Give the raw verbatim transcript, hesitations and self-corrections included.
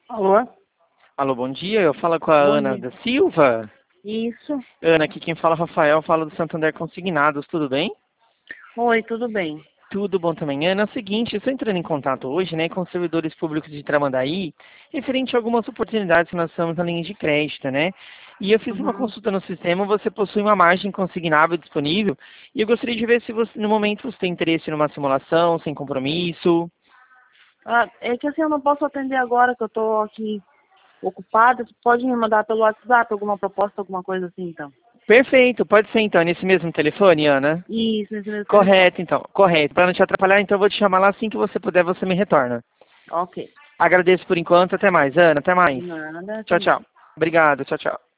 Alô? Alô, bom dia. Eu falo com a Bom Ana dia. da Silva. Isso. Ana, aqui quem fala é Rafael, fala do Santander Consignados, tudo bem? Oi, tudo bem? Tudo bom também. Ana, é o seguinte, eu estou entrando em contato hoje, né, com os servidores públicos de Tramandaí, referente a algumas oportunidades que nós temos na linha de crédito, né? E eu fiz uma Uhum. consulta no sistema, você possui uma margem consignável disponível, e eu gostaria de ver se você, no momento, você tem interesse numa simulação, sem compromisso. Ah, é que assim, eu não posso atender agora, que eu tô aqui ocupada. Tu pode me mandar pelo WhatsApp alguma proposta, alguma coisa assim, então? Perfeito, pode ser então, nesse mesmo telefone, Ana? Isso, nesse mesmo telefone. Correto, então. Correto. Para não te atrapalhar, então eu vou te chamar lá assim que você puder, você me retorna. Ok. Agradeço por enquanto. Até mais, Ana. Até mais. Nada, até Tchau, mais. tchau. Obrigado. Tchau, tchau.